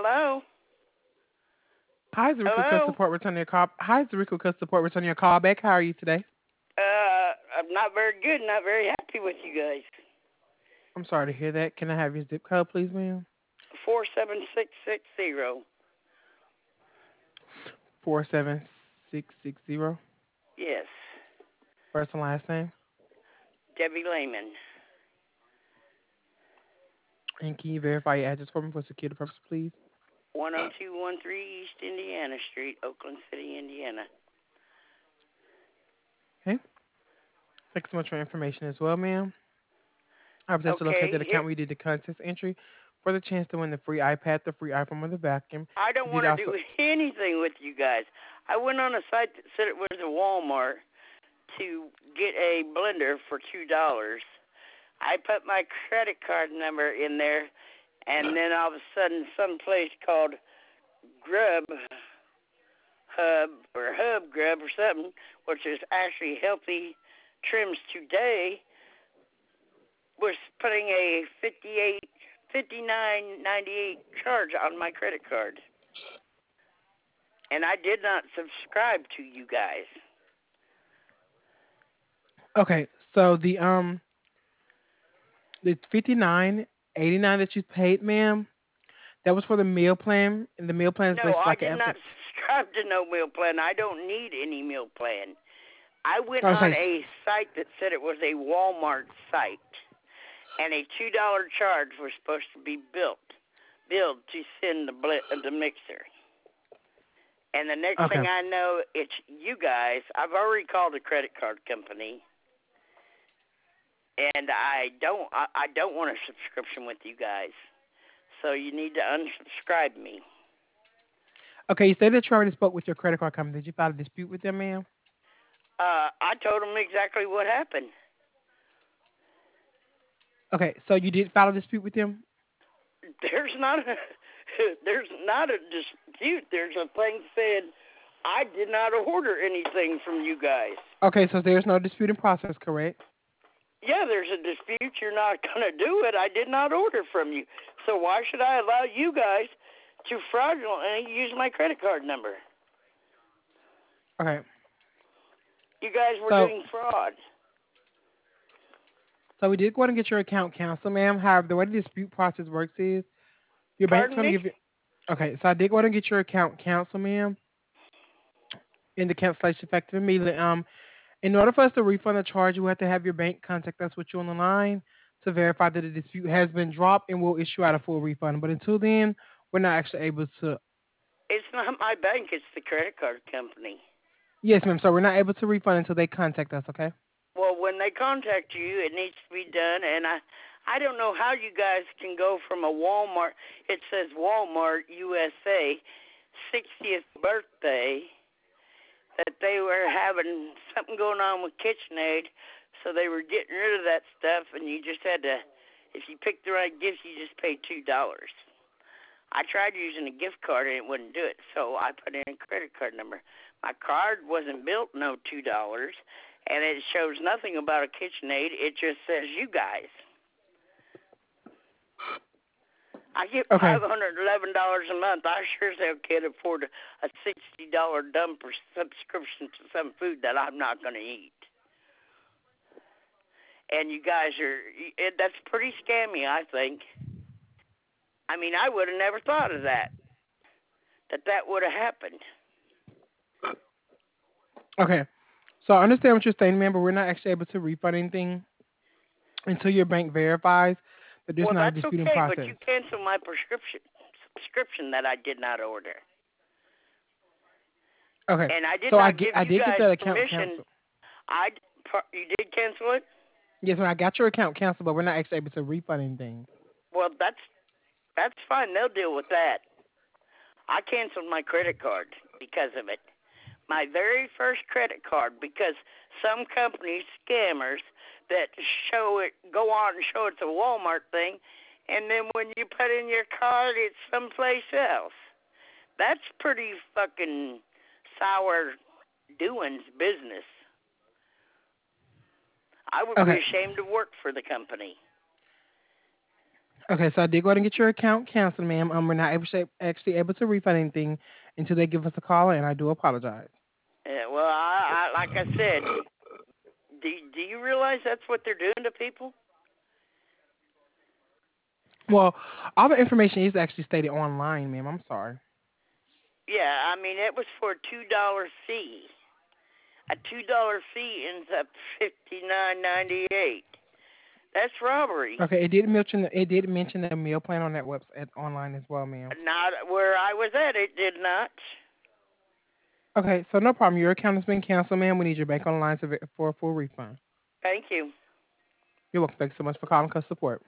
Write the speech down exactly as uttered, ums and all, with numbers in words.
Hello? Hi, Zarico Customer Hello? Support returning your call. Hi, Zarico Customer Support returning your call back. How are you today? Uh, I'm not very good, not very happy with you guys. I'm sorry to hear that. Can I have your zip code, please, ma'am? four seven six six zero. Four seven six six zero. Yes. First and last name. Debbie Lehman. And can you verify your address for me for security purposes, please? one oh two one three East Indiana Street, Oakland City, Indiana. Okay. Thanks so much for your information as well, ma'am. I was able to locate Okay. that Here, account where you did the contest entry for the chance to win the free iPad, the free iPhone, or the vacuum. I You don't did want to also. do anything with you guys. I went on a site that said it was a Walmart to get a blender for two dollars. I put my credit card number in there, and then all of a sudden, some place called Grub Hub or Hub Grub or something, which is actually Healthy Trims Today, was putting a fifty-eight, fifty-nine ninety-eight charge on my credit card, and I did not subscribe to you guys. Okay, so the um the fifty nine eighty nine that you paid, ma'am, that was for the meal plan, and the meal plan is No, basically I like an did not Amazon. subscribe to no meal plan. I don't need any meal plan. I went Oh, on sorry. a site that said it was a Walmart site, and a two dollar charge was supposed to be built, billed to send the bl- the mixer. And the next Okay. thing I know, it's you guys. I've already called the credit card company, and I don't I, I don't want a subscription with you guys. So you need to unsubscribe me. Okay, you said that you already spoke with your credit card company. Did you file a dispute with them, ma'am? Uh, I told them exactly what happened. Okay, so you did file a dispute with them? There's not a there's not a dispute. There's a thing said I did not order anything from you guys. Okay, so there's no dispute in process, correct? Yeah, there's a dispute. You're not going to do it. I did not order from you. So why should I allow you guys to fraudulently use my credit card number? Okay, You guys were so doing fraud. so we did go ahead and get your account canceled, ma'am. However, the way the dispute process works is your bank's Pardon going to me? give you. Okay, so I did go ahead and get your account canceled, ma'am, and the cancellation effective immediately. Um, in order for us to refund the charge, you have to have your bank contact us with you on the line to verify that the dispute has been dropped, and we'll issue out a full refund. But until then, we're not actually able to. It's not my bank. It's the credit card company. Yes, ma'am. So we're not able to refund until they contact us. Okay. Well, when they contact you, it needs to be done. And I, I don't know how you guys can go from a Walmart. It says Walmart U S A sixtieth birthday that they were having something going on with KitchenAid, so they were getting rid of that stuff, and you just had to, if you picked the right gifts, you just paid two dollars. I tried using a gift card and it wouldn't do it, so I put in a credit card number. My card wasn't built no two dollars, and it shows nothing about a KitchenAid. It just says you guys. I get Okay. five hundred eleven dollars a month. I sure as hell can't afford a sixty dollar dump or subscription to some food that I'm not going to eat. And you guys are, that's pretty scammy, I think. I mean, I would have never thought of that, that that would have happened. Okay. So I understand what you're saying, ma'am, but we're not actually able to refund anything until your bank verifies that there's Well, not a that's dispute in okay, but process. you canceled my prescription subscription that I did not order, Okay. and I did So I not get give I you did get guys that account permission. canceled. I you did cancel it. Yes, ma'am, I got your account canceled, but we're not actually able to refund anything. Well, that's that's fine. They'll deal with that. I canceled my credit card because of it. My very first credit card, because some companies, scammers, that show it, go on and show it's a Walmart thing, and then when you put in your card, it's someplace else. That's pretty fucking sour doings business. I would be Okay. ashamed to work for the company. Okay, so I did go ahead and get your account canceled, ma'am. Um, we're not able to, actually able to refund anything until they give us a call, and I do apologize. Yeah, well, I, I like I said, do do you realize that's what they're doing to people? Well, all the information is actually stated online, ma'am. I'm sorry. Yeah, I mean it was for a two dollar fee. A two dollar fee ends up fifty nine ninety eight. That's robbery. Okay, it did mention it did mention the meal plan on that website online as well, ma'am. Not where I was at. It did not. Okay, so no problem. Your account has been canceled, ma'am. We need your bank on the line to, for a full refund. Thank you. You're welcome. Thanks so much for calling us support.